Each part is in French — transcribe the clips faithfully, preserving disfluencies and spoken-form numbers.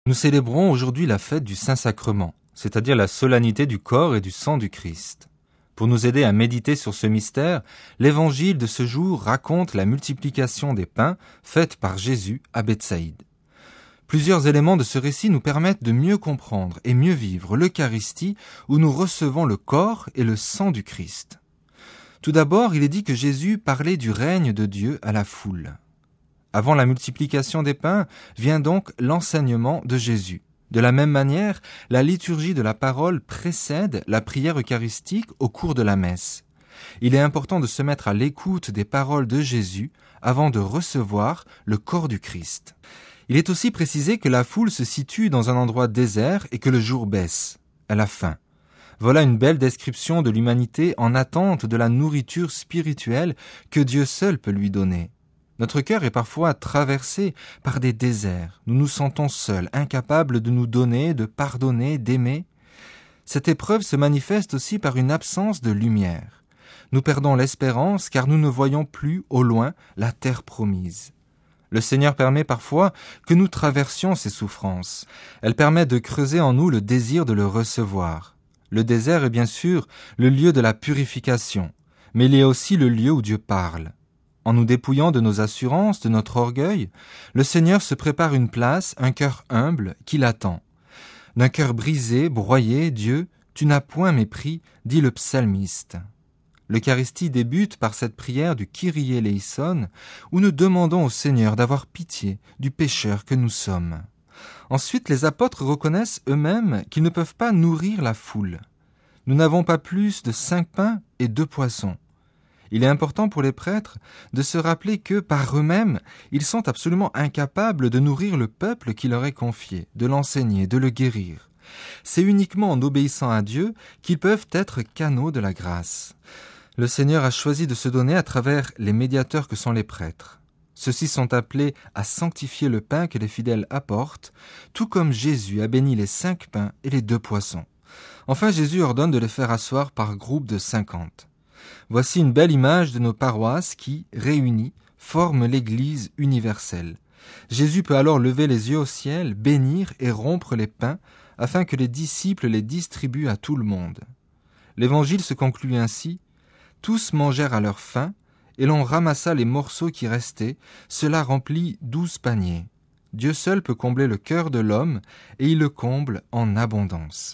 Nous célébrons aujourd'hui la fête du Saint-Sacrement, c'est-à-dire la solennité du corps et du sang du Christ. Pour nous aider à méditer sur ce mystère, l'évangile de ce jour raconte la multiplication des pains faite par Jésus à Bethsaïde. Plusieurs éléments de ce récit nous permettent de mieux comprendre et mieux vivre l'Eucharistie où nous recevons le corps et le sang du Christ. Tout d'abord, il est dit que Jésus parlait du règne de Dieu à la foule. Avant la multiplication des pains vient donc l'enseignement de Jésus. De la même manière, la liturgie de la parole précède la prière eucharistique au cours de la messe. Il est important de se mettre à l'écoute des paroles de Jésus avant de recevoir le corps du Christ. Il est aussi précisé que la foule se situe dans un endroit désert et que le jour baisse. Elle a faim. Voilà une belle description de l'humanité en attente de la nourriture spirituelle que Dieu seul peut lui donner. Notre cœur est parfois traversé par des déserts. Nous nous sentons seuls, incapables de nous donner, de pardonner, d'aimer. Cette épreuve se manifeste aussi par une absence de lumière. Nous perdons l'espérance car nous ne voyons plus au loin la terre promise. Le Seigneur permet parfois que nous traversions ces souffrances. Elle permet de creuser en nous le désir de le recevoir. Le désert est bien sûr le lieu de la purification, mais il est aussi le lieu où Dieu parle. En nous dépouillant de nos assurances, de notre orgueil, le Seigneur se prépare une place, un cœur humble qui l'attend. D'un cœur brisé, broyé, Dieu, tu n'as point mépris, dit le psalmiste. L'Eucharistie débute par cette prière du Kyrie eleison, où nous demandons au Seigneur d'avoir pitié du pécheur que nous sommes. Ensuite, les apôtres reconnaissent eux-mêmes qu'ils ne peuvent pas nourrir la foule. Nous n'avons pas plus de cinq pains et deux poissons. Il est important pour les prêtres de se rappeler que, par eux-mêmes, ils sont absolument incapables de nourrir le peuple qui leur est confié, de l'enseigner, de le guérir. C'est uniquement en obéissant à Dieu qu'ils peuvent être canaux de la grâce. Le Seigneur a choisi de se donner à travers les médiateurs que sont les prêtres. Ceux-ci sont appelés à sanctifier le pain que les fidèles apportent, tout comme Jésus a béni les cinq pains et les deux poissons. Enfin, Jésus ordonne de les faire asseoir par groupe de cinquante. Voici une belle image de nos paroisses qui, réunies, forment l'Église universelle. Jésus peut alors lever les yeux au ciel, bénir et rompre les pains, afin que les disciples les distribuent à tout le monde. L'Évangile se conclut ainsi. Tous mangèrent à leur faim, et l'on ramassa les morceaux qui restaient, cela remplit douze paniers. Dieu seul peut combler le cœur de l'homme, et il le comble en abondance.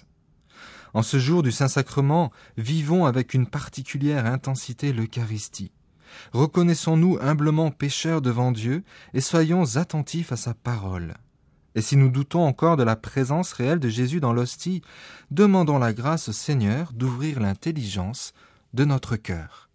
En ce jour du Saint-Sacrement, vivons avec une particulière intensité l'Eucharistie. Reconnaissons-nous humblement pécheurs devant Dieu, et soyons attentifs à sa parole. Et si nous doutons encore de la présence réelle de Jésus dans l'hostie, demandons la grâce au Seigneur d'ouvrir l'intelligence de notre cœur.